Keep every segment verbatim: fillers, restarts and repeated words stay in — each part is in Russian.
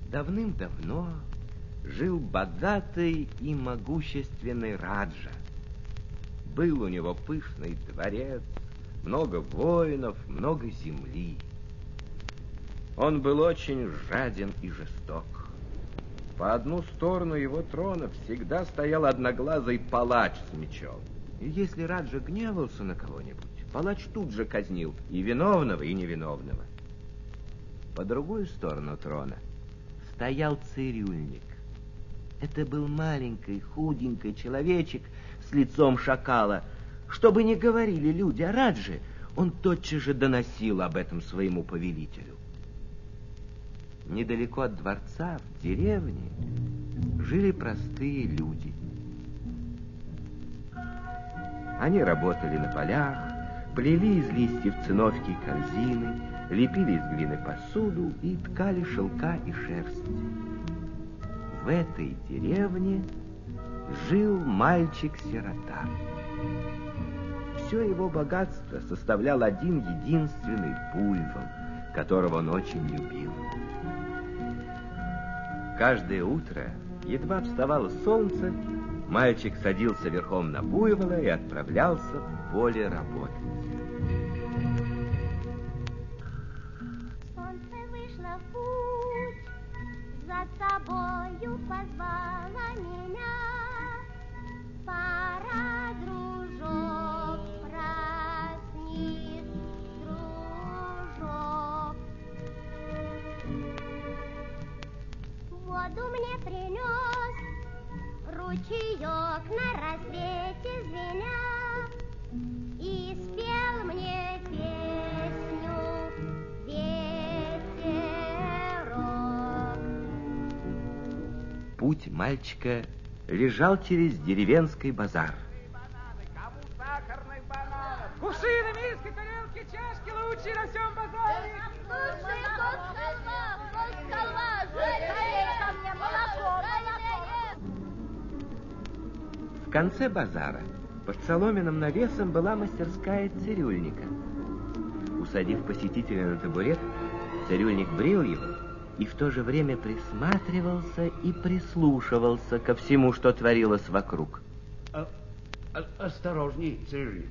Давным-давно жил богатый и могущественный Раджа. Был у него пышный дворец, много воинов, много земли. Он был очень жаден и жесток. По одну сторону его трона всегда стоял одноглазый палач с мечом. И если Раджа гневался на кого-нибудь, палач тут же казнил и виновного, и невиновного. По другую сторону трона стоял цирюльник. Это был маленький, худенький человечек с лицом шакала. Чтобы не говорили люди о Радже, он тотчас же доносил об этом своему повелителю. Недалеко от дворца, в деревне, жили простые люди. Они работали на полях, плели из листьев циновки корзины, лепили из глины посуду и ткали шелка и шерсть. В этой деревне жил мальчик-сирота. Все его богатство составлял один единственный буйвол, которого он очень любил. Каждое утро, едва вставало солнце, мальчик садился верхом на буйвола и отправлялся в поле работать. Солнце вышло в путь, за собою позвала меня. Пора, дружок, проснись, дружок. Воду мне принес ручеек на рассвете звеня, и спел мне песню ветерок. Путь мальчика лежал через деревенский базар. Кому сахарный банан? Кувшины, миски, тарелки, чашки лучшие на всем базаре. Слушай, кот халва, кот халва, налей ко мне молоко, молоко. В конце базара под соломенным навесом была мастерская цирюльника. Усадив посетителя на табурет, цирюльник брил его и в то же время присматривался и прислушивался ко всему, что творилось вокруг. А, а, осторожней, цирюльник.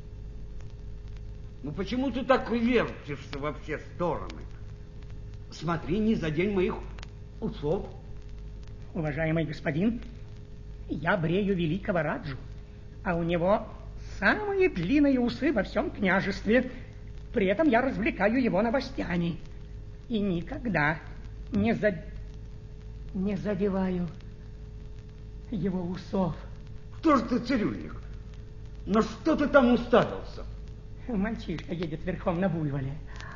Ну почему ты так вертишься во все стороны? Смотри, не задень моих усов. Уважаемый господин, я брею великого Раджу, а у него самые длинные усы во всем княжестве. При этом я развлекаю его новостями. И никогда не, за... не задеваю его усов. Кто же ты, цирюльник? На что ты там уставился? Мальчишка едет верхом на буйволе.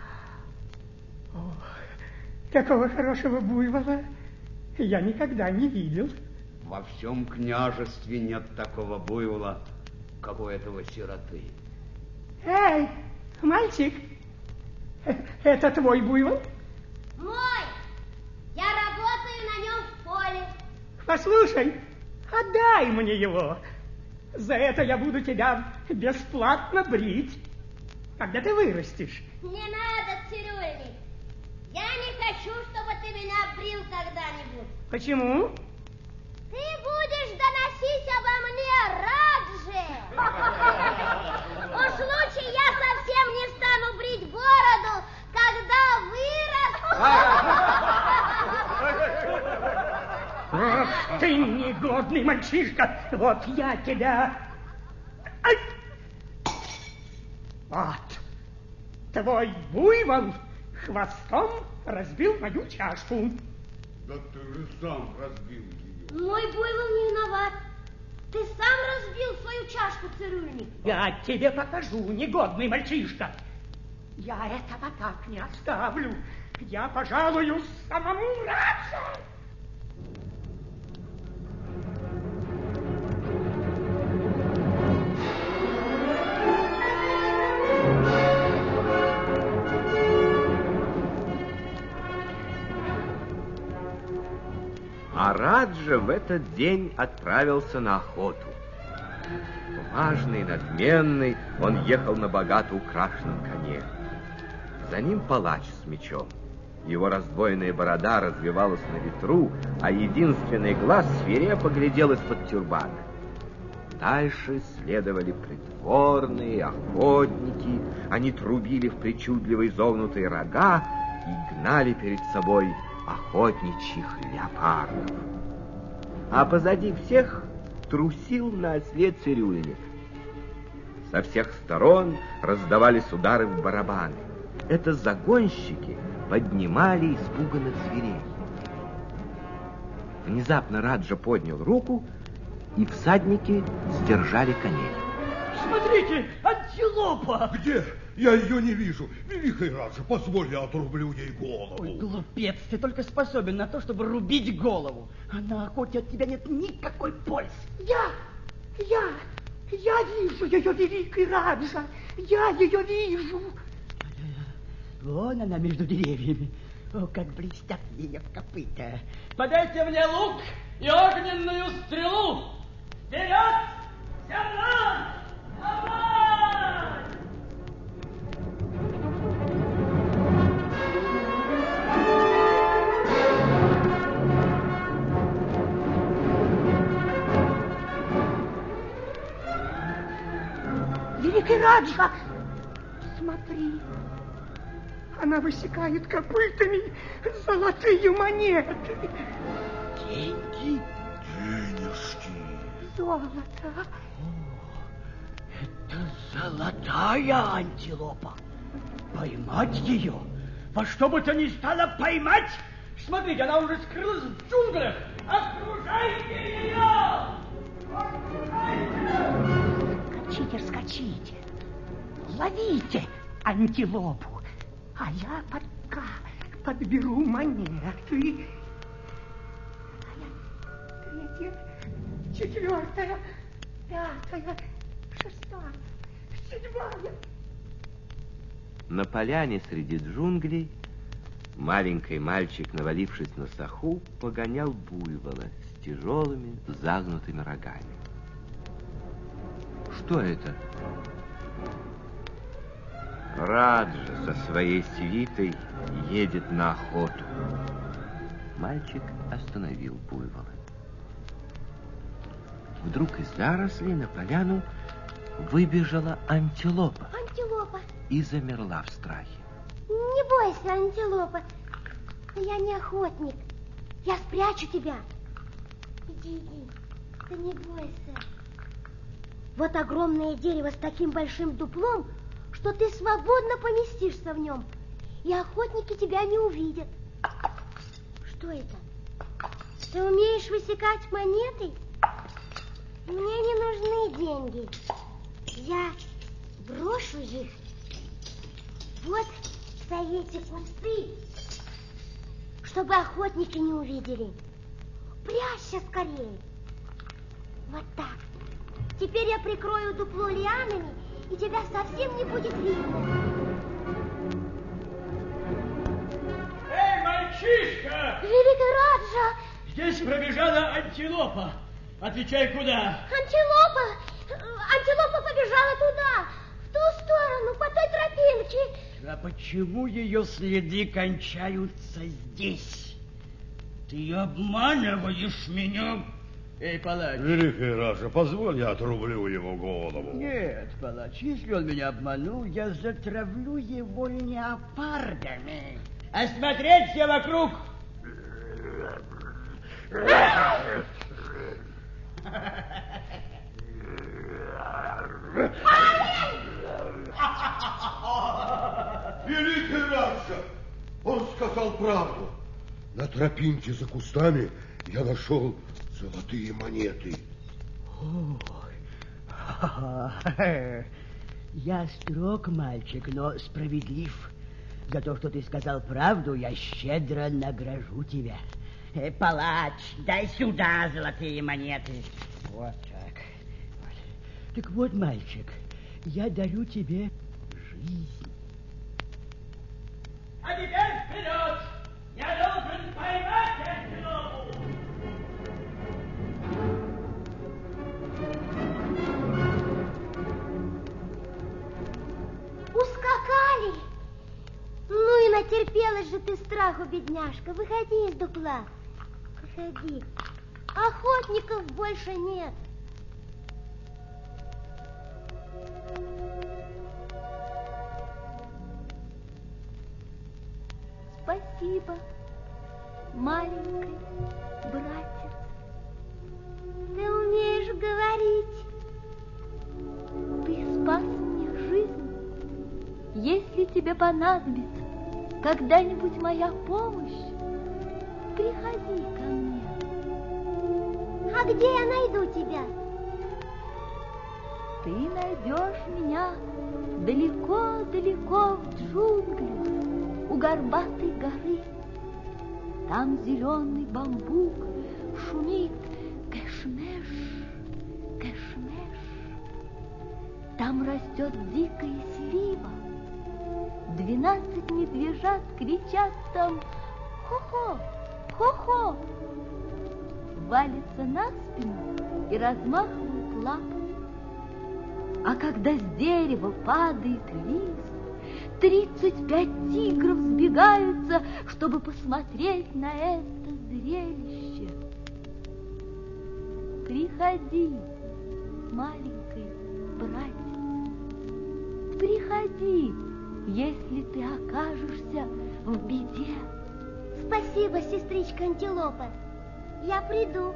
О, такого хорошего буйвола я никогда не видел. Во всем княжестве нет такого буйвола, как у этого сироты. Эй, мальчик, это твой буйвол? Мой! Я работаю на нем в поле. Послушай, отдай мне его. За это я буду тебя бесплатно брить, когда ты вырастешь. Не надо, цирюльник. Я не хочу, чтобы ты меня брил когда-нибудь. Почему? Ты будешь доносить обо мне, Радже. Уж лучше я совсем не стану брить бороду, когда вырасту. Ах, ты негодный мальчишка. Вот я тебя... Ай! Вот. Твой буйвол хвостом разбил мою чашку. Да ты же сам разбил ее. Мой буйвол не виноват. Ты сам разбил свою чашку, цирюльник. Я тебе покажу, негодный мальчишка. Я этого так не оставлю. Я пожалуюсь самому Радже. А Раджа в этот день отправился на охоту. Важный, надменный, он ехал на богато украшенном коне. За ним палач с мечом. Его раздвоенная борода развивалась на ветру, а единственный глаз свирепо глядел из-под тюрбана. Дальше следовали придворные, охотники. Они трубили в причудливо изогнутые рога и гнали перед собой охотничьих леопардов. А позади всех трусил на осле цирюльник. Со всех сторон раздавались удары в барабаны. Это загонщики поднимали испуганных зверей. Внезапно Раджа поднял руку, и всадники сдержали коней. Смотрите, антилопа! Где? Я ее не вижу. Великий Раджа, позволь, я отрублю ей голову. Ой, глупец, ты только способен на то, чтобы рубить голову. А на охоте от тебя нет никакой пользы. Я, я, я вижу ее, великий Раджа. Я ее вижу. Вон она между деревьями. О, как блестят ее копыта. Подайте мне лук и огненную стрелу. Вперед! Сержант! Давай! Великий Раджа, смотри. Она высекает копытами золотые монеты. Деньги? Денежки. Золото. Это золотая антилопа. Поймать ее? Во что бы то ни стало поймать? Смотрите, она уже скрылась в джунглях. Окружайте ее! Скачите, скачите. Ловите антилопу. А я пока подберу монеты. Третья, четвертая, пятая, шестая, седьмая. На поляне среди джунглей маленький мальчик, навалившись на саху, погонял буйвола с тяжелыми загнутыми рогами. Что это? Раджа со своей свитой едет на охоту. Мальчик остановил буйвола. Вдруг из зарослей на поляну выбежала антилопа. Антилопа. И замерла в страхе. Не бойся, антилопа. Я не охотник. Я спрячу тебя. Иди, иди. Ты не бойся. Вот огромное дерево с таким большим дуплом, что ты свободно поместишься в нем, и охотники тебя не увидят. Что это? Ты умеешь высекать монеты? Мне не нужны деньги. Я брошу их вот за эти кусты, чтобы охотники не увидели. Прячься скорее. Вот так. Теперь я прикрою дупло лианами, и тебя совсем не будет видно. Эй, мальчишка! Великий Раджа! Здесь пробежала антилопа. Отвечай, куда? Антилопа! Антилопа побежала туда, в ту сторону, по той тропинке. А почему ее следы кончаются здесь? Ты обманываешь меня? Эй, палач. Великий Раджа, позволь, я отрублю его голову. Нет, палач, если он меня обманул, я затравлю его леопардами. Осмотреть все вокруг. Великий Раджа, он сказал правду. На тропинке за кустами я нашел золотые монеты. Ой, я строг, мальчик, но справедлив. За то, что ты сказал правду, я щедро награжу тебя. Э, палач, дай сюда золотые монеты. Вот так. Вот. Так вот, мальчик, я дарю тебе жизнь. А теперь вперед! Я должен поймать антилопу! Ускакали. Ну и натерпелась же ты страх. страху, бедняжка. Выходи из дупла. Выходи. Охотников больше нет. Спасибо, маленький братец. Ты умеешь говорить. Ты спас мне жизнь. Если тебе понадобится когда-нибудь моя помощь, приходи ко мне. А где я найду тебя? Ты найдешь меня далеко-далеко в джунглях, у горбатой горы. Там зеленый бамбук шумит кэшмеш, кэшмеш. Там растет дикая слива. Двенадцать медвежат кричат там хо-хо, хо-хо. Валятся на спину и размахивают лапами. А когда с дерева падает лист, тридцать пять тигров сбегаются, чтобы посмотреть на это зрелище. Приходи, маленький братец, приходи, если ты окажешься в беде. Спасибо, сестричка Антилопа. Я приду.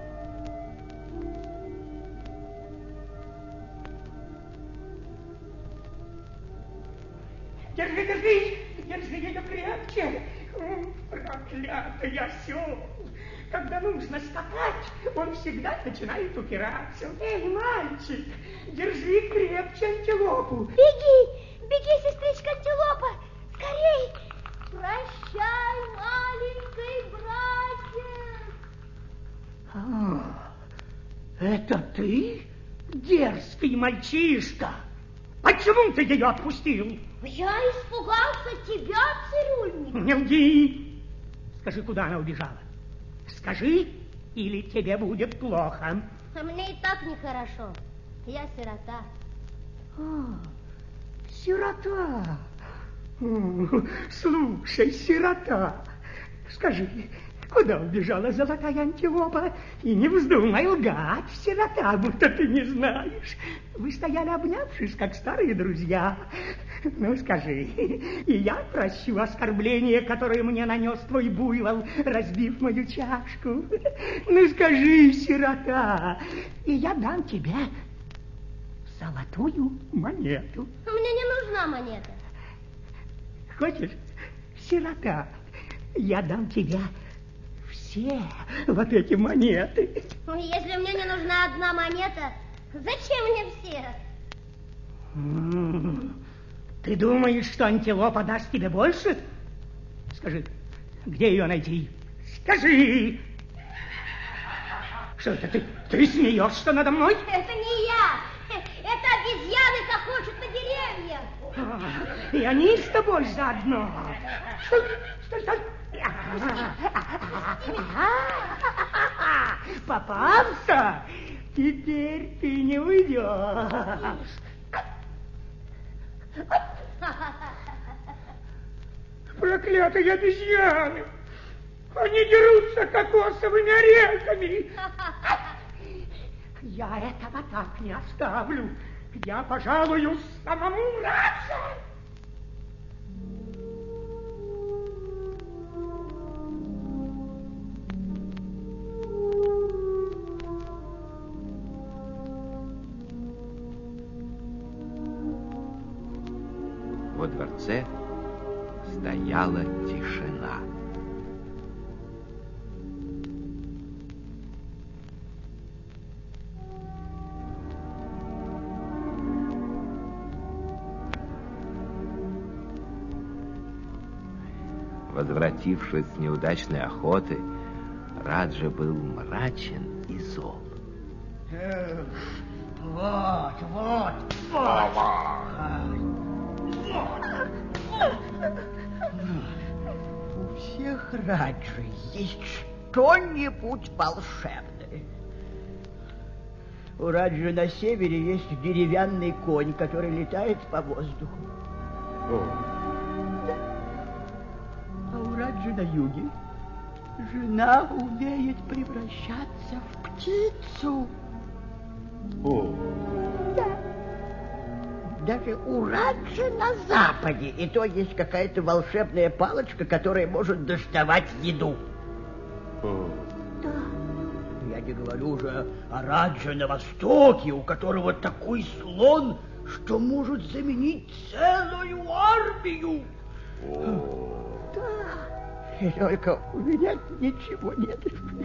Держи, держи, держи ее крепче. Проклятый осел. Когда нужно скакать, он всегда начинает упираться. Эй, мальчик, держи крепче антилопу. Беги, беги, сестричка Антилопа, скорей. Прощай, маленький братец. А, это ты, дерзкий мальчишка? Почему ты ее отпустил? Я испугался тебя, цирюльник. Не лги. Скажи, куда она убежала? Скажи, или тебе будет плохо. А мне и так нехорошо. Я сирота. А, сирота. О, слушай, сирота, скажи, куда убежала золотая антилопа? И не вздумай лгать, сирота, будто ты не знаешь. Вы стояли, обнявшись, как старые друзья. Ну, скажи, и я прощу оскорбление, которое мне нанес твой буйвол, разбив мою чашку. Ну, скажи, сирота, и я дам тебе золотую монету. Мне не нужна монета. Хочешь, сирота, я дам тебе все вот эти монеты. Если мне не нужна одна монета, зачем мне все? Ты думаешь, что антилопа даст тебе больше? Скажи, где ее найти? Скажи! Что это ты? Ты смеешься надо мной? Это не я. Это обезьяны хохочут на деревьях. И они с тобой заодно. Стой, стой, стой. Попался? Теперь ты не уйдешь. Проклятые обезьяны! Они дерутся кокосовыми орехами. Я этого так не оставлю. Я пожалуюсь самому Раджу. Во дворце стояла тишина. Возвратившись с неудачной охоты, Раджа был мрачен и зол. Эх, вот, вот, вот. У всех Раджи есть что-нибудь волшебное. У Раджи на севере есть деревянный конь, который летает по воздуху. О. А у Раджи ледоюге жена умеет превращаться в птицу. О. Да. Даже у Раджа на западе и то есть какая-то волшебная палочка, которая может доставать еду. О. Да. Я не говорю уже о Радже на востоке, у которого такой слон, что может заменить целую армию. О. Да. И только у меня ничего нет.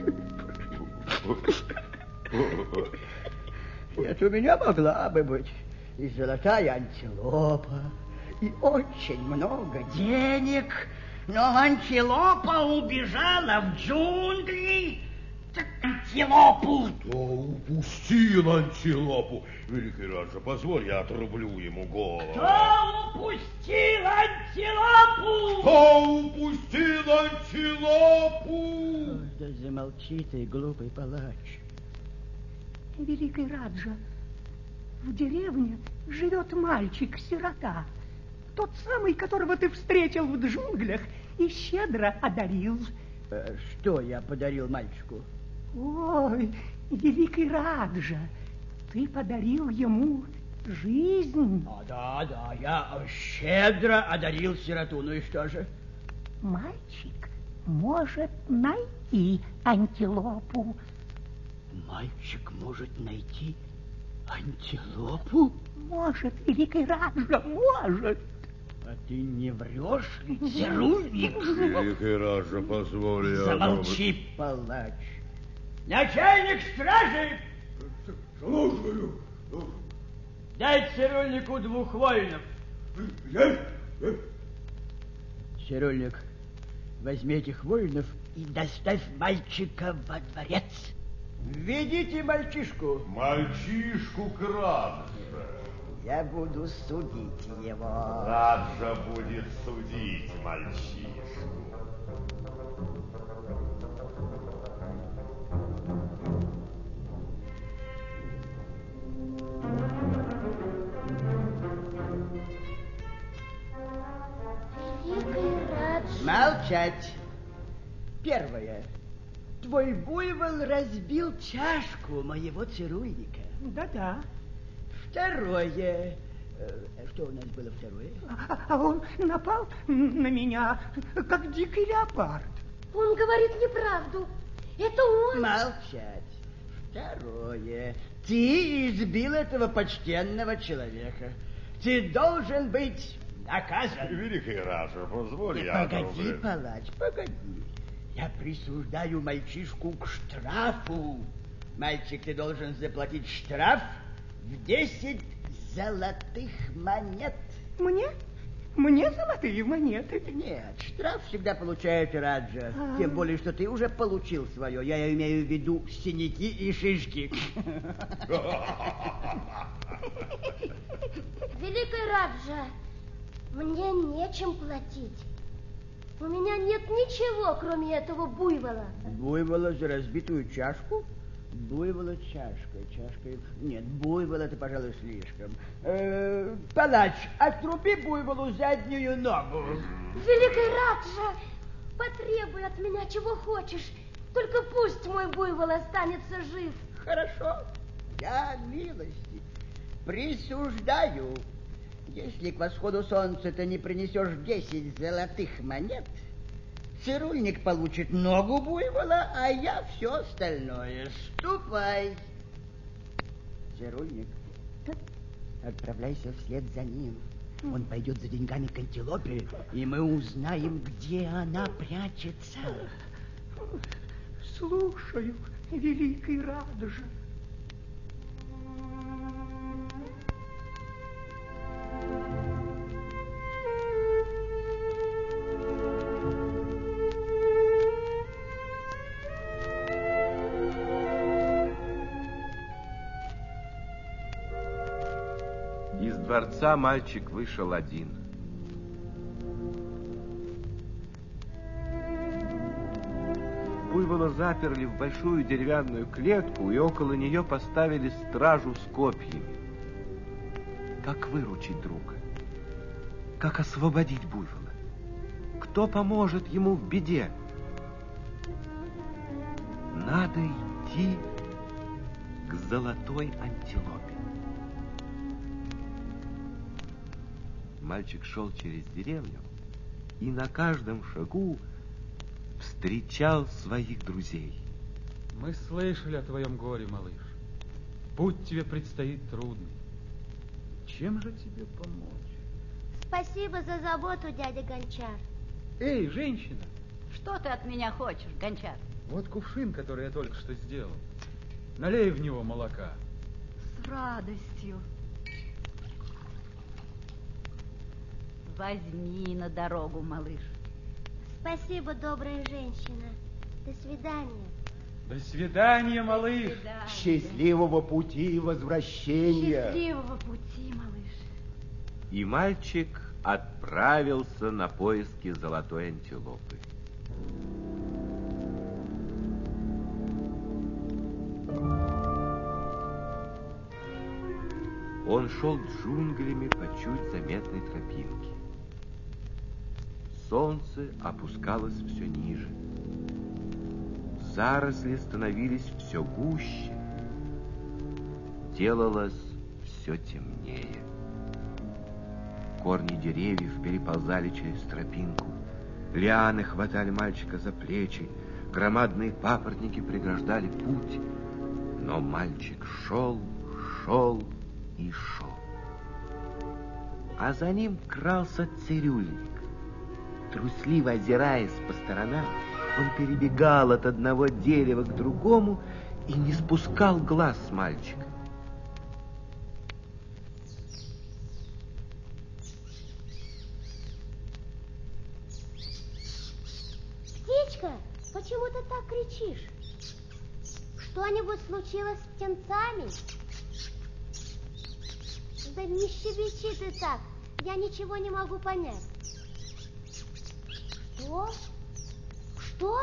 Нет, у меня могла бы быть и золотая антилопа, и очень много денег. Но антилопа убежала в джунгли. Так антилопу! Кто упустил антилопу? Великий Раджа, позволь, я отрублю ему голову. Кто упустил антилопу? Кто упустил антилопу? Да замолчи ты, глупый палач. Великий Раджа, в деревне живет мальчик-сирота. Тот самый, которого ты встретил в джунглях и щедро одарил. Э, что я подарил мальчику? Ой, великий Раджа, ты подарил ему жизнь. А, да, да, я щедро одарил сироту. Ну и что же? Мальчик может найти антилопу. Мальчик может найти антилопу? Может, великий Раджа, может. А ты не врешь, цирульник? Великий Раджа, позволь, я... Замолчи, палач. Начальник стражи! Слушаю. Дай цирульнику двух воинов. Есть? Цирульник, возьми этих воинов и доставь мальчика во дворец. Введите мальчишку. Мальчишку к Радже. Я буду судить его. Раджа будет судить мальчишку. Великий Радж. Молчать. Первое. Твой буйвол разбил чашку моего цирульника. Да-да. Второе. Э, Что у нас было второе? А, а он напал на меня, как дикий леопард. Он говорит неправду. Это он. Молчать. Второе. Ты избил этого почтенного человека. Ты должен быть наказан. Великий Раджа, позволь, Ты я... погоди, отрублю. палач, погоди. Я присуждаю мальчишку к штрафу. Мальчик, ты должен заплатить штраф в десять золотых монет. Мне? Мне золотые монеты? Нет, штраф всегда получает Раджа. А. Тем более, что ты уже получил свое. Я имею в виду синяки и шишки. Великий Раджа, мне нечем платить. У меня нет ничего, кроме этого буйвола. Буйвола за разбитую чашку? Буйвола чашка, чашка... Нет, буйвол это, пожалуй, слишком. Э, палач, отруби буйволу заднюю ногу. Великий Раджа, потребуй от меня чего хочешь. Только пусть мой буйвол останется жив. Хорошо, я милости присуждаю. Если к восходу солнца ты не принесешь десять золотых монет, цирульник получит ногу буйвола, а я все остальное. Ступай. Цирульник, отправляйся вслед за ним. Он пойдет за деньгами к антилопе, и мы узнаем, где она прячется. Слушаю, великий Раджа. Из дворца мальчик вышел один. Буйвола заперли в большую деревянную клетку, и около нее поставили стражу с копьями. Как выручить друга? Как освободить буйвола? кто поможет ему в беде. Надо идти к золотой антилопе. Мальчик шел через деревню и на каждом шагу встречал своих друзей. Мы слышали о твоем горе, малыш. Путь тебе предстоит трудный. Чем же тебе помочь? Спасибо за заботу, дядя Гончар. Эй, женщина! Что ты от меня хочешь, Гончар? Вот кувшин, который я только что сделал. Налей в него молока. С радостью. Возьми на дорогу, малыш. Спасибо, добрая женщина. До свидания. До свидания, малыш. До свидания. Счастливого пути и возвращения. Счастливого пути, малыш. И мальчик отправился на поиски золотой антилопы. Он шел джунглями по чуть заметной тропинке. Солнце опускалось все ниже. Заросли становились все гуще. Делалось все темнее. Корни деревьев переползали через тропинку. Лианы хватали мальчика за плечи. Громадные папоротники преграждали путь. Но мальчик шел, шел и шел. А за ним крался цирюльник. Трусливо озираясь по сторонам, он перебегал от одного дерева к другому и не спускал глаз с мальчика. Птичка, почему ты так кричишь? Что-нибудь случилось с птенцами? Да не щебечи ты так, я ничего не могу понять. Что? Что?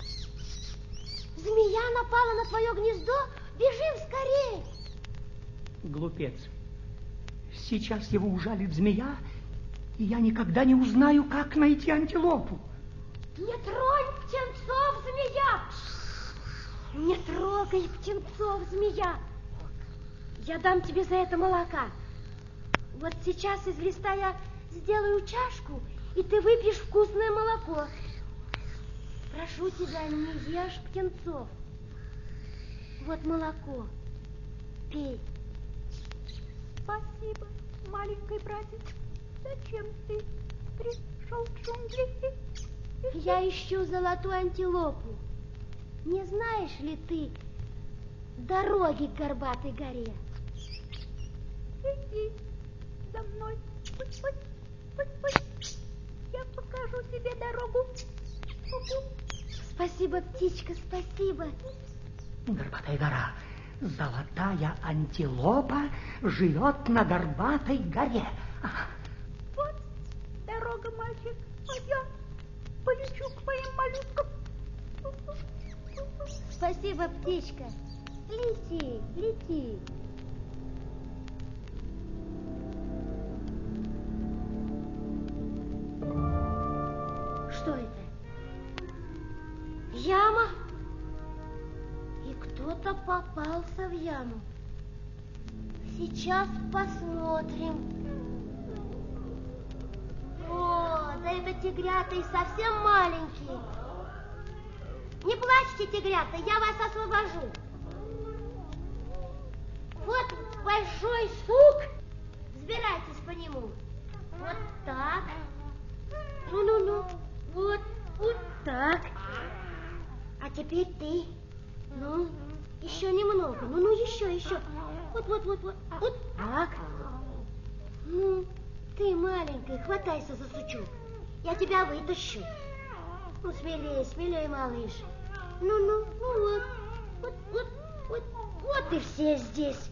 Змея напала на твое гнездо? Бежим скорее! Глупец. Сейчас его ужалит змея, и я никогда не узнаю, как найти антилопу. Не тронь птенцов, змея! Не трогай птенцов, змея! Я дам тебе за это молока. Вот сейчас из листа я сделаю чашку, и ты выпьешь вкусное молоко. Прошу тебя, не ешь птенцов. Вот молоко. Пей. Спасибо, маленький братик. Зачем ты пришел в джунгли? Я ищу золотую антилопу. Не знаешь ли ты дороги к Горбатой горе? Иди за мной. Пусть, пусть, пусть, пусть. Я покажу тебе дорогу. Спасибо, птичка, спасибо. Горбатая гора. Золотая антилопа живет на Горбатой горе. Вот дорога, мальчик. А я полечу к моим моллюскам. Спасибо, птичка. Лети, лети. Что это? Яма? И кто-то попался в яму. Сейчас посмотрим. О, да это тигрята и совсем маленькие. Не плачьте, тигрята, я вас освобожу. Вот большой сук. Взбирайтесь по нему. Вот так. Ну-ну-ну. Вот, вот так. А теперь ты. Ну, еще немного. Ну-ну, еще, еще. Вот-вот-вот-вот. Вот так. Ну, ты маленькая, хватайся за сучок. Я тебя вытащу. Ну, смелее, смелее, малыш. Ну-ну, ну вот. Вот, вот, вот. Вот и все здесь.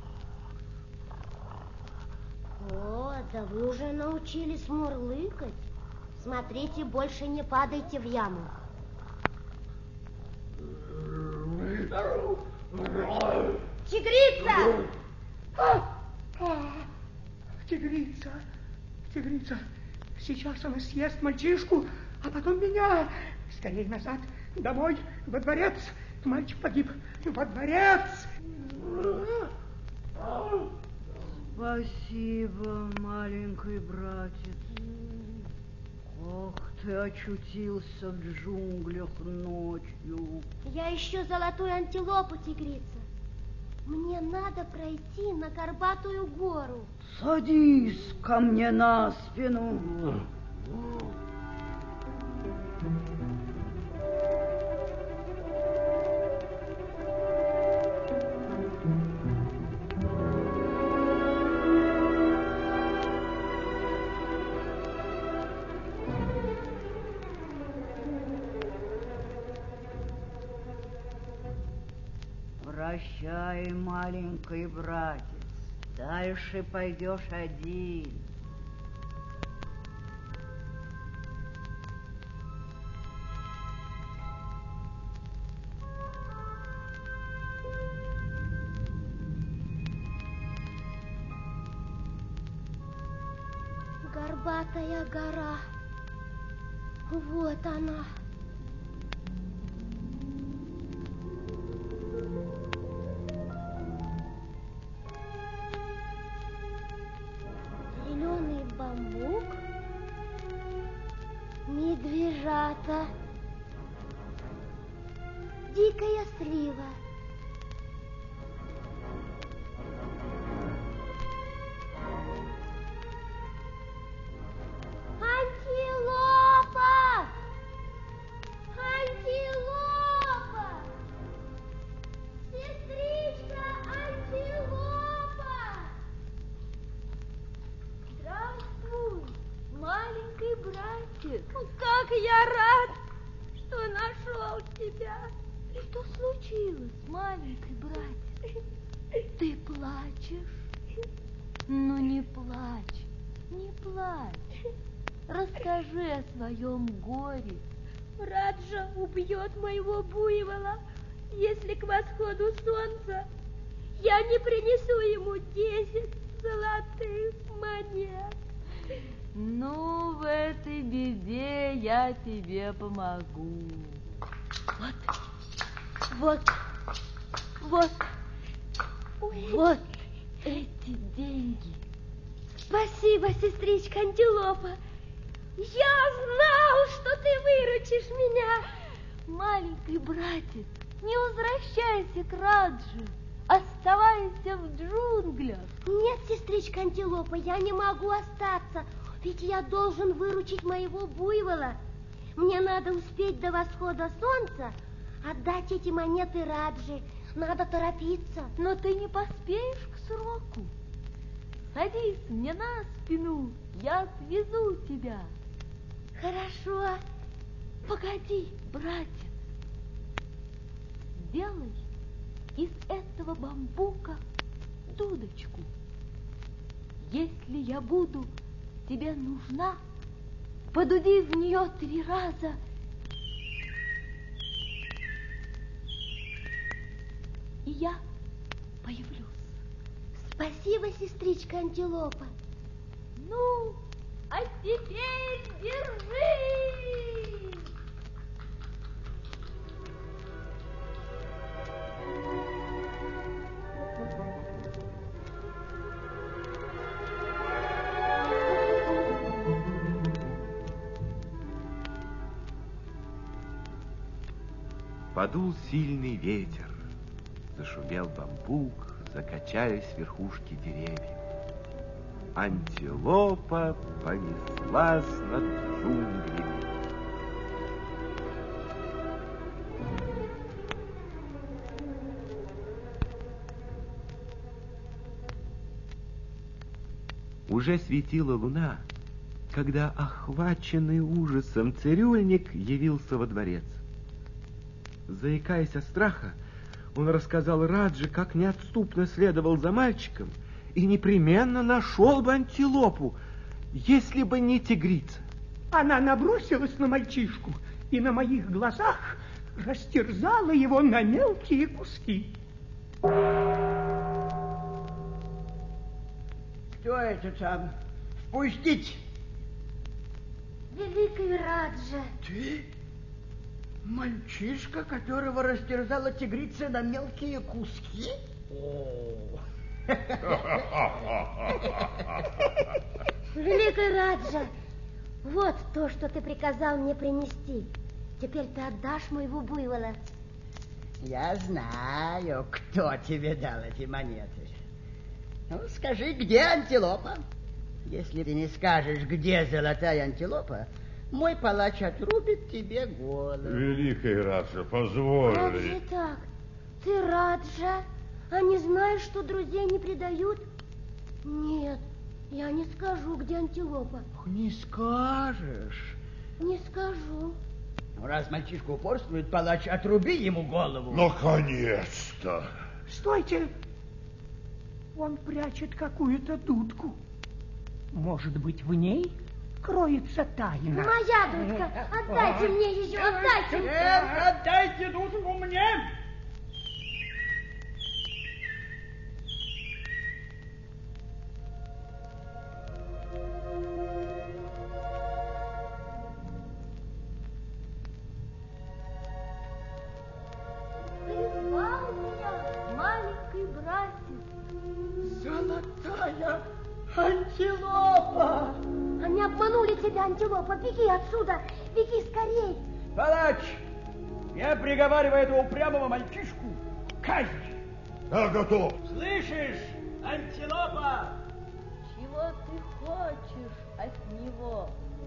О, да вы уже научились мурлыкать. Смотрите, больше не падайте в яму. Тигрица! Тигрица, тигрица, сейчас она съест мальчишку, а потом меня. Скорее назад, домой, во дворец. Мальчик погиб. Во дворец. Спасибо, маленький братец. Ох, ты очутился в джунглях ночью. Я ищу золотую антилопу, тигрица. Мне надо пройти на Горбатую гору. Садись ко мне на спину. Прощай, маленький братец, дальше пойдешь один. Горбатая гора. Вот она. Зеленый бамбук, медвежата, дикая слива. Антилопа! Антилопа! Сестричка антилопа! Здравствуй, маленький братик. Как я рад, что нашел тебя. Что случилось, маленький братик? Ты плачешь? Ну не плачь, не плачь. Расскажи о своем горе. Раджа убьет моего буйвола, если к восходу солнца я не принесу ему десять золотых монет. Ну, в этой беде я тебе помогу. Вот, вот, вот, вот эти деньги. Спасибо, сестричка антилопа. Я знал, что ты выручишь меня. Маленький братец, не возвращайся к Радже. Оставайся в джунглях. Нет, сестричка антилопа, я не могу остаться. Ведь я должен выручить моего буйвола. Мне надо успеть до восхода солнца отдать эти монеты Радже. Надо торопиться. Но ты не поспеешь к сроку. Садись мне на спину, я свезу тебя. Хорошо. Погоди, братец. Сделай из этого бамбука дудочку. Если я буду тебе нужна, подуди в нее три раза. И я появлюсь. Спасибо, сестричка антилопа. Ну, а теперь держи! Подул сильный ветер, зашумел бамбук, закачались верхушки деревьев. Антилопа понеслась над джунглями. Уже светила луна, когда охваченный ужасом цирюльник явился во дворец. Заикаясь от страха, он рассказал Радже, как неотступно следовал за мальчиком и непременно нашел бы антилопу, если бы не тигрица. Она набросилась на мальчишку и на моих глазах растерзала его на мелкие куски. Кто это там? Впустить! Великий Раджа. Ты? Мальчишка, которого растерзала тигрица на мелкие куски? О. Великий Раджа, вот то, что ты приказал мне принести. Теперь ты отдашь моего буйвола. Я знаю, кто тебе дал эти монеты. Ну, скажи, где антилопа? Если ты не скажешь, где золотая антилопа, мой палач отрубит тебе голову. Великий Раджа, Как позволь. же так? Ты Раджа, а не знаешь, что друзей не предают? Нет, я не скажу, где антилопа. Не скажешь. Не скажу. Ну, раз мальчишка упорствует, палач, отруби ему голову. Наконец-то. Стойте! Он прячет какую-то дудку. Может быть, в ней кроется тайна. Моя дудка, отдайте мне ее, отдайте. Нет, отдайте дудку мне. Призвал меня маленький братец. Золотая антилопа. Они обманули тебя, антилопа. Беги отсюда, беги скорей. Палач, я приговариваю этого упрямого мальчишку к казни. Я готов. Слышишь, антилопа? Чего ты хочешь от него?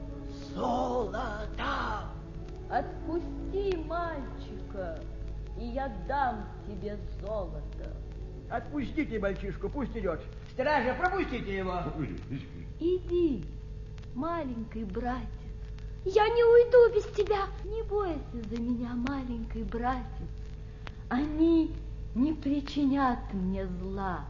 Золото. Отпусти мальчика, и я дам тебе золото. Отпустите мальчишку, пусть идет. Стража, пропустите его. Иди, маленький братец. Я не уйду без тебя. Не бойся за меня, маленький братец. Они не причинят мне зла.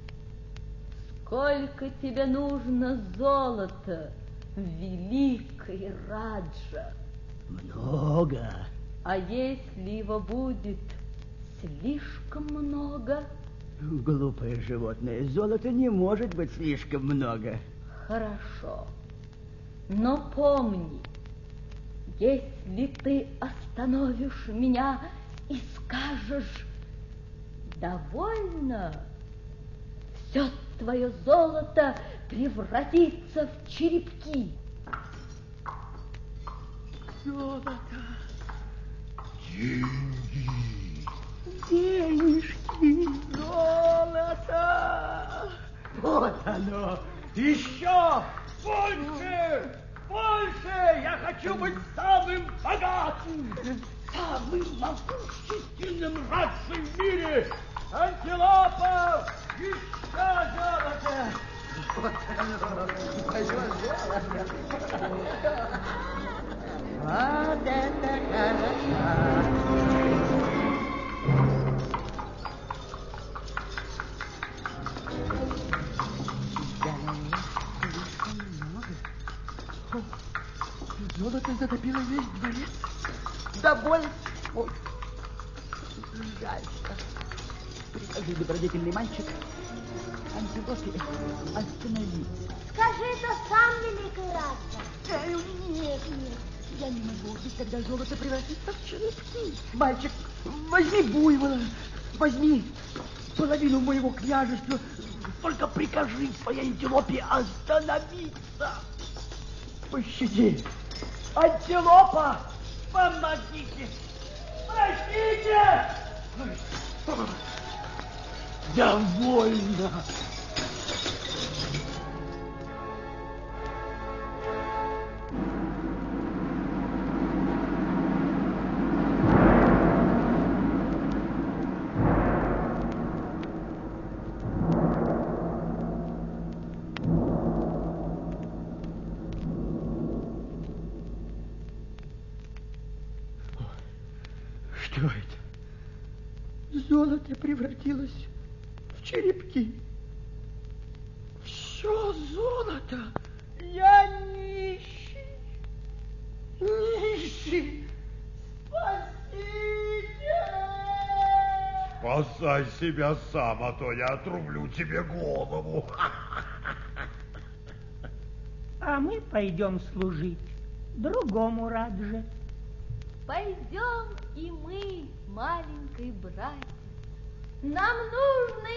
Сколько тебе нужно золота, великий Раджа? Много. А если его будет слишком много? Глупое животное, золота не может быть слишком много. Хорошо. Но помни, если ты остановишь меня и скажешь «довольно», все твое золото превратится в черепки. Золото. Деньги. Денежки. Золото. Вот оно. Еще больше. Больше. Я хочу быть самым богатым, самым могущественным Раджей в мире. Антилопа. Еще золото. Вот оно. Мое золото. Вот это хорошо. Золото затопило весь дворец. Довольно. Ой, жалко. Прикажи, добродетельный мальчик, антилопе остановиться. Скажи это сам, великий Раджа. Эй, нет, нет, я не могу, ведь тогда золото превратится в черепки. Мальчик, возьми буйвола, возьми половину моего княжества, только прикажи своей антилопе остановиться. Пощади. Антилопа, помогите! Простите! Довольно! Что это? Золото превратилось в черепки. Все золото. Я нищий. Нищий. Спасите! Спасай себя сам, а то я отрублю тебе голову. А мы пойдем служить другому Радже. Пойдем и мы, маленький братец. Нам нужно